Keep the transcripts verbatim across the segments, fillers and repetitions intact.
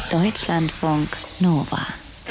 Deutschlandfunk Nova.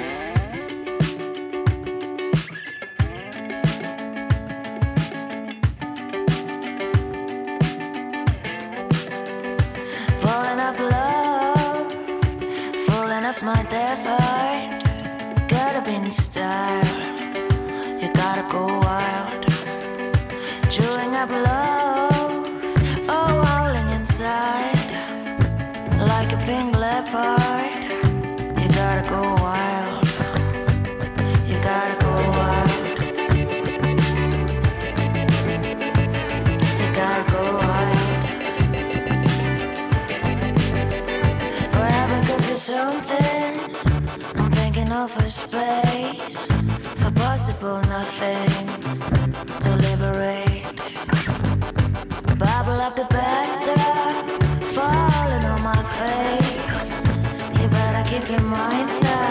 Falling up love, falling off my death heart. Gotta be in style, you gotta go wild. Chewing up love, oh, howling inside. Like a pink leopard, you gotta go wild. You gotta go wild. You gotta go wild. Forever could be something. I'm thinking of a space for possible nothings to liberate. Bubble up the bathtub, falling on my face. You better keep your mind up.